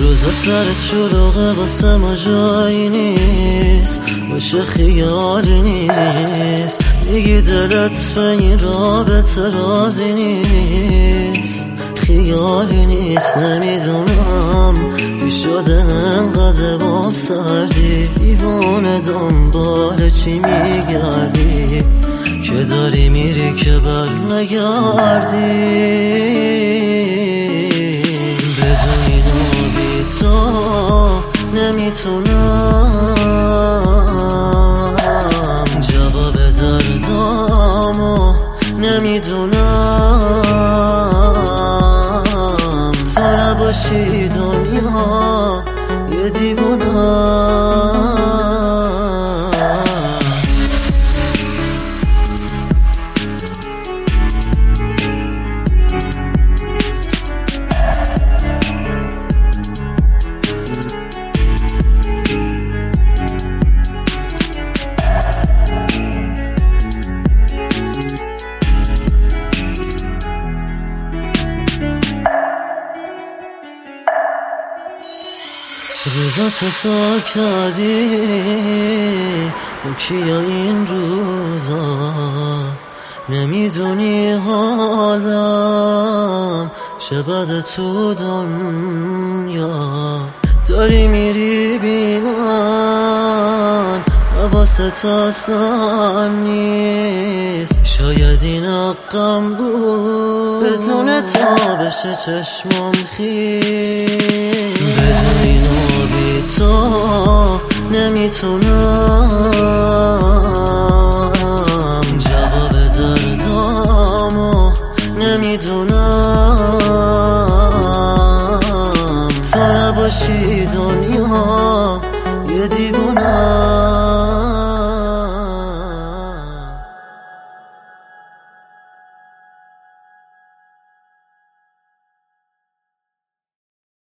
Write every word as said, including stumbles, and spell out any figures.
روزا سرت شلوغه واسه ما جایی نیست، باشه خیالی نیست، میگی دلت به این رابطه راضی نیست، خیالی نیست. نمیدونم بی شده انقدر باب سردی، دیوانه دنبال چی میگردی که داری میری که بر نگردی. بدون اینو بی تو نمیتونم جواب دردامو نمیدونم. تو نباشی دنیا یه دیوونم. روزا تو سا کردی با کیا این روزا، نمیدونی حالم چقدر تو دنیا. داری میری بی من، حواست اصلا نیست، شاید این حقم بود بدون تا بشه چشمم خیز. بدون اینو بی تو نمیتونم جواب دردامو نمیدونم. تو نباشی دنیا یه دیوونم.